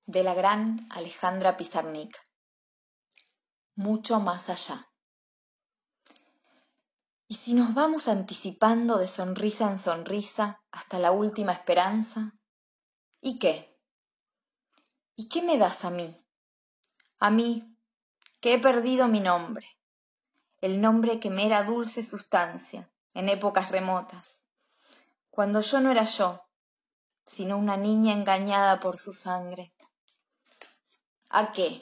de la gran Alejandra Pizarnik. Mucho más allá. Y si nos vamos anticipando de sonrisa en sonrisa hasta la última esperanza, ¿y qué? ¿Y qué me das a mí? A mí, que he perdido mi nombre, el nombre que me era dulce sustancia en épocas remotas, cuando yo no era yo, sino una niña engañada por su sangre. ¿A qué?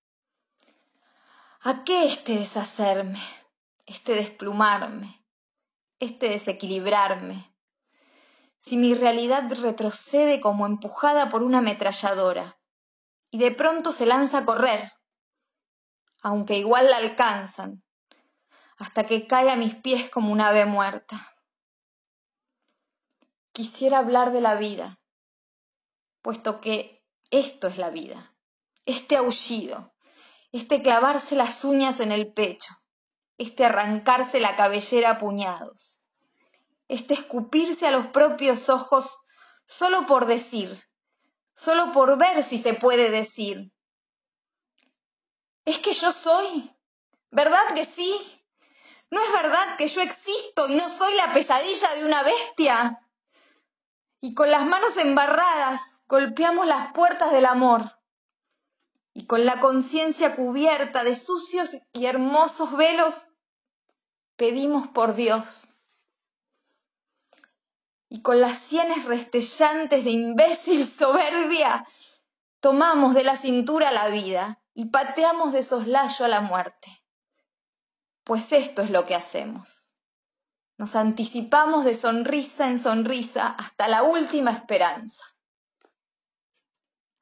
¿A qué este deshacerme, este desplumarme, este desequilibrarme? Si mi realidad retrocede como empujada por una ametralladora y de pronto se lanza a correr, aunque igual la alcanzan, hasta que cae a mis pies como un ave muerta. Quisiera hablar de la vida, puesto que esto es la vida, este aullido, este clavarse las uñas en el pecho, este arrancarse la cabellera a puñados, este escupirse a los propios ojos solo por decir, solo por ver si se puede decir. ¿Es que yo soy? ¿Verdad que sí? ¿No es verdad que yo existo y no soy la pesadilla de una bestia? Y con las manos embarradas golpeamos las puertas del amor. Y con la conciencia cubierta de sucios y hermosos velos, pedimos por Dios. Y con las sienes restellantes de imbécil soberbia, tomamos de la cintura la vida y pateamos de soslayo a la muerte. Pues esto es lo que hacemos. Nos anticipamos de sonrisa en sonrisa hasta la última esperanza.